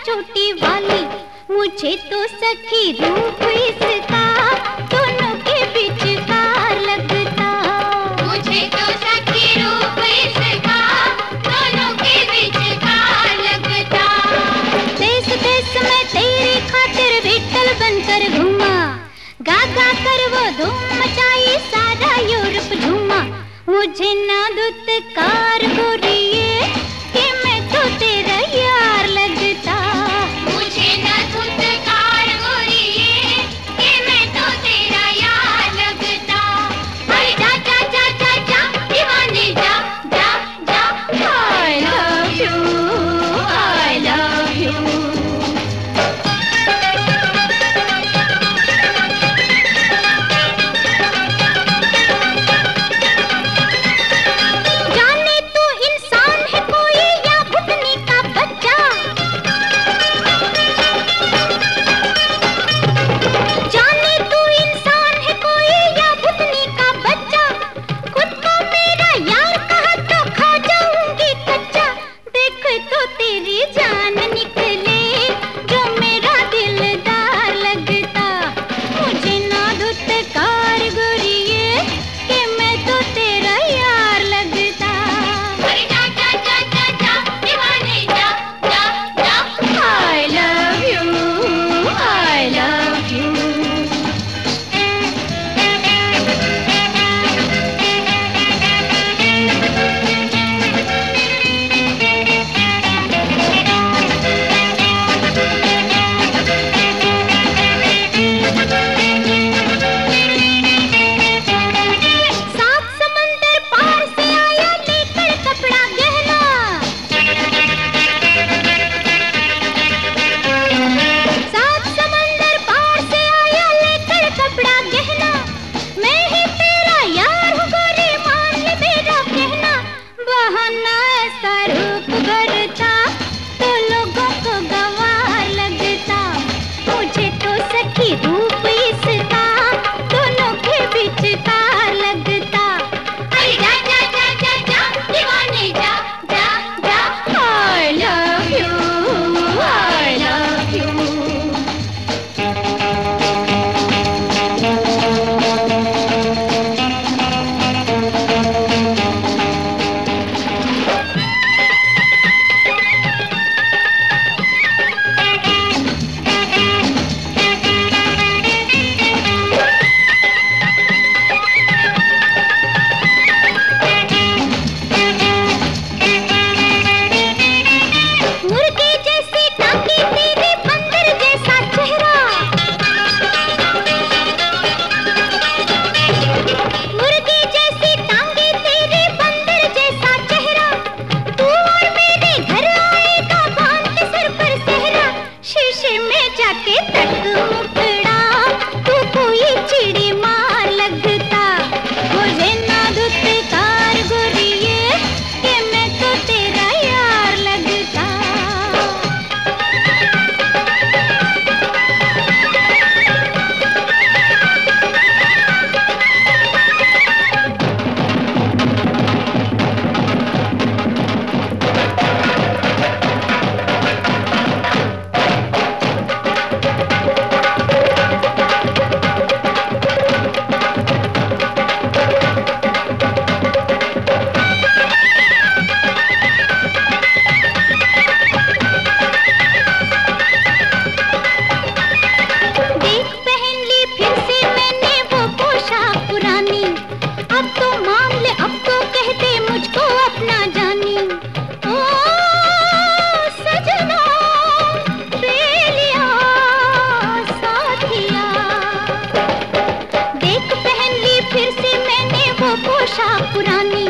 चोटी वाली, मुझे तो सखी रूप इसका दोनों के बीच कार लगता। मुझे तो सखी रूप इसका दोनों के बीच कार लगता। देश देश में तेरी खातिर विठल बनकर घूमा, गा गा कर वो धूम मचाई सारा यूरोप झूमा। मुझे ना दुत्कार गोरिये कि मैं तो तेरा यार लगता। मुझे ना दुत्कार गोरिये कि मैं तो तेरा यार लगता। अरे जा जा जा जा जा दीवाने जा जा जा। I love you, I love you। रूप इसका दोनों के बीच कार लगता। अरे जा जा जा जा जा दीवाने जा जा जा। I love you, I love you। पोशाक पुरानी